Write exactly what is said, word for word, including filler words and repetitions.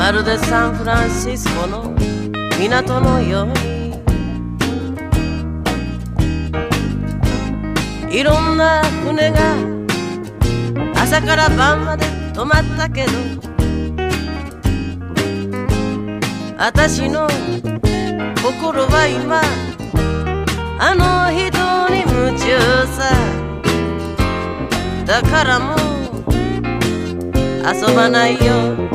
まるでサンフランシスコの港のようにいろんな船が朝から晩まで止まったけど私の心は今あの人に夢中さだからもう遊ばないよ